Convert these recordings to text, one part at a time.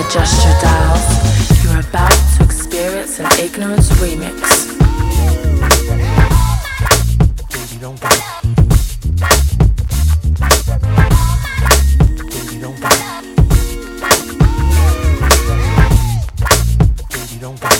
adjust your dials. You're about to experience an ignorance remix. Baby, don't go. Baby, don't go. Baby, don't go.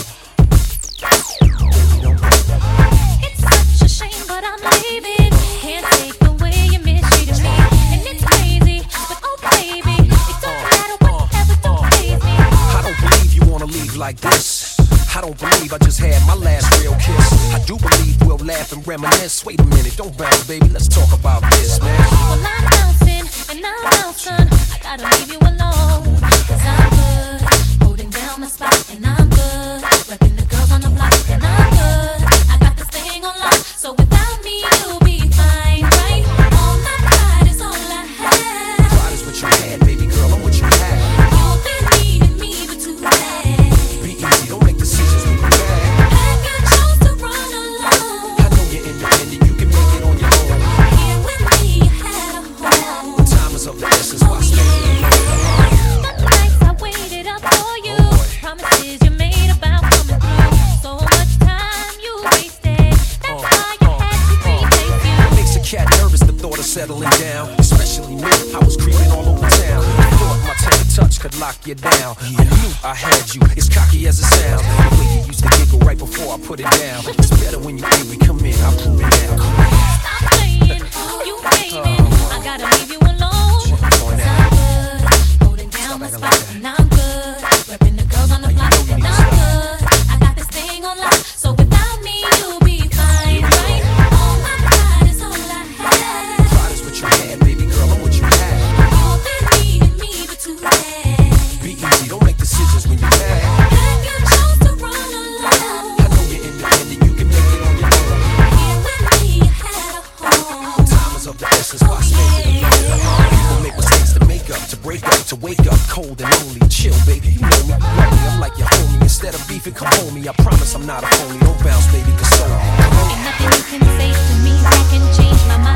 Baby, don't go. It's such a shame, but I'm leaving. Can't take the way you mistreated me, and it's crazy, but oh baby, it don't matter whatever, don't please me. I don't believe you wanna leave like this. I don't believe I just had my last real kiss. I do believe we'll laugh and reminisce. Wait a minute, don't bounce, baby, let's talk about this, man. Well, I'm bouncing, and I'm bouncing. I gotta leave you alone, 'cause I'm good, holding down my spot, and I'm good, repping the girls on the block, and I'm good. I got this thing on lock, so without me you'll be fine, right? All my pride is all I have. Pride is what you had, baby girl, I'm what you had. You've been needing me, but too bad. Be easy, don't make decisions when you're mad. And you chose to run alone. I know you're independent, you can make it on your own. Here with me, you had a home. When time is of the essence, why stay alone? The nights I waited up for you, promises you made about coming through. So much time you wasted, that's why you had to replace you. It makes a cat nervous, the thought of settling down. Especially me, I was creeping all over town. I thought my tender touch could lock you down. I knew I had you, as cocky as it sounds. The way you used to giggle right before I put it down. It's better when you hear me come in, I'll prove it now. Stop playing, you gaming. I gotta leave you alone. 'Cause I'm good, holding down my spot, and I'm good, repping the girls on the block, and I'm good. I got this thing on lock, so without me you'll be fine, right? All my pride is all I have. Pride is what you had, baby girl, I'm what you had. You've been needing me, but too bad. Be easy, don't make decisions when you're mad. And you chose to run alone. I know you're independent, you can make it on your own. Here with me, you had a home. When time is of the essence, why stay alone? People make mistakes to make up, to break up, to wake up cold and lonely. Chill, baby, you know me, you love me, I'm like your homie. Instead of beefing, come home me. I promise I'm not a phony. Don't bounce, baby, console me. Come on. Ain't nothing you can say to me that can change my mind.